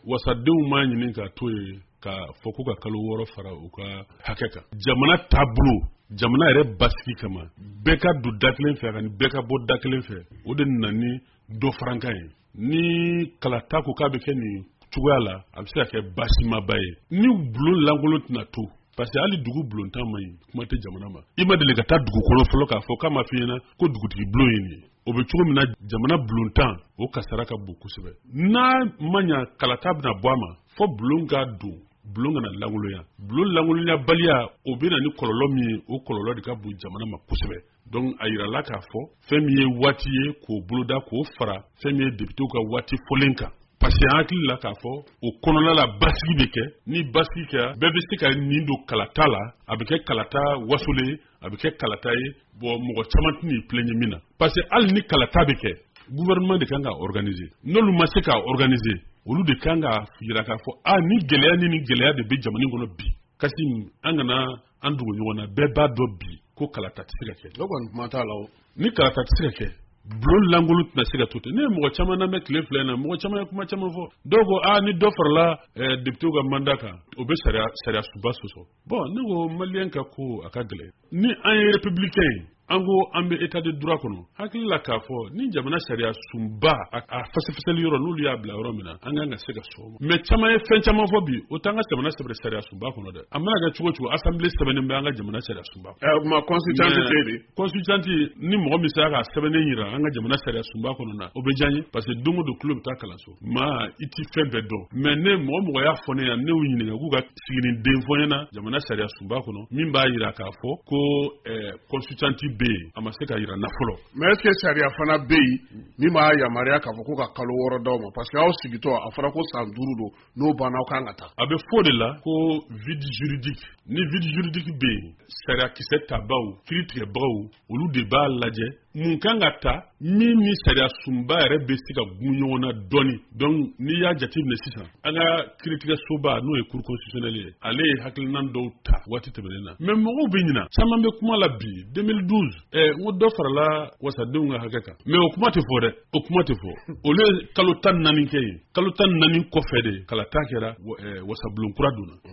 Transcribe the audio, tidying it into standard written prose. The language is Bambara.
wasadenw ma ɲini ka to ye ka fɔ ko ka kalo 6 fara u ka hakɛ kan. Jamana taabolo, jamana yɛrɛ basigi kama bɛɛ ka don da kelen fɛ ani bɛɛ ka bɔ da kelen fɛ, o de nana ni dɔ farankan ye. Ni kalata ko k'a bɛ kɛ nin cogoya la, a bɛ se ka kɛ basimaba ye. Ni bulon lankolon tɛna to, parce que hali dugu bulontan man ɲi, kuma tɛ jamana ma. I ma deli ka taa dugukolo fɔlɔ k'a fɔ k'a ma f'i ɲɛna ko dugutigi bulon ye nin ye. O bɛ cogo min na jamana bulontan o kasara ka bon kosɛbɛ. N'a ma ɲa kalata bɛna bɔ a ma, fɔ bulon ka don, bulon kana lankolonya. Bulon lankolonya baliya o bɛ na ni kɔlɔlɔ min ye, o kɔlɔlɔ de ka bon jamana ma kosɛbɛ. Donc a yirala k'a fɔ fɛn min ye waati ye k'o boloda k'o fara fɛn min ye députés ka waati fɔlen kan. Parce que an hakili la k'a fɔ o kɔnɔna la basigi bɛ kɛ, ni basigi kɛra bɛɛ bɛ se ka nin don kalata la, a bɛ kɛ kalata wasolen ye, a bɛ kɛ kalata ye, bon mɔgɔ caman tɛ n'i plaignre min na. Parce que hali ni kalata bɛ kɛ, gouvernement de kan ka organiser. N'olu ma se ka organiser, olu de kan ka yira k'a fɔ ni gɛlɛya ni gɛlɛya de bɛ jamana kɔnɔ bi. Kasi an kana an dogo ɲɔgɔn na, bɛɛ b'a dɔn bi ko kalata tɛ se ka kɛ. O kɔni kuma t'a la o. Ni kalata tɛ se ka kɛ, bulon lankolon tɛna se ka to ten. Ne ye mɔgɔ caman lamɛn tile filɛ in na, mɔgɔ caman ye kuma caman fɔ. Dɔw ko ni dɔ farala députés ka mandat kan, o bɛ sariya sunba sɔsɔ. Bon ne ko maliyɛn ka ko a ka gɛlɛn. Ni an ye républicain ye, an ko an bɛ état de droit kɔnɔ, hakili la k'a fɔ ni jamana sariya sunba a fasɛfɛsɛli yɔrɔ n'olu y'a bila yɔrɔ min na, an kan ka se ka sɔn o ma. Mais caman ye fɛn caman fɔ bi, o t'an ka jamana sariya sunba kɔnɔ dɛ. A mana kɛ cogo cogo, assemblée sɛbɛnnen bɛ an ka jamana sariya sunba kɔnɔ. O ma constituante tɛ de. Constituante ni mɔgɔ min sera ka sɛbɛnnen yira an ka jamana sariya sunba kɔnɔ na, o bɛ diya n ye parce que don o don tulo bɛ taa kalanso. Maa i ti fɛn bɛɛ dɔn. Mais ne mɔgɔ y'a fɔ ne ɲɛna, ne y'u ɲininka k'u ka siginiden fɔ ɲɛna jamana sariya sunba kɔnɔ min b'a yira k'a fɔ ko constituante bɛ yen, a ma se ka yira nafolo. Mais est-ce que sariya fana bɛ yen min b'a yamaruya k'a fɔ ko ka kalo 6 d'aw ma parce que aw sigitɔ a fɔra ko san 5 don n'o banna aw kan ka taa. A bɛ fɔ de la ko vide juridique. Ni vide juridique bɛ yen, sariya kisɛ tabaw, kiiri tigɛbagaw, olu de b'a lajɛ mun kan ka ta min ni sariya sunba yɛrɛ bɛ se ka gun ɲɔgɔn na dɔɔni. Donc n'i y'a jateminɛ sisan, an ka kiiritigɛsoba n'o ye cour constitutionnelle ye, ale ye hakilinan dɔw ta waati tɛmɛnen na. Mais mɔgɔw bɛ ɲina, caman bɛ kuma la bi 2012 n ko dɔ farala wasadenw ka hakɛ kan. Mais o kuma tɛ fɔ dɛ, o kuma tɛ fɔ. Olu ye kalo 14 kɛ yen, kalo 14 kɔfɛ de kalata kɛra wasabulon kura donna.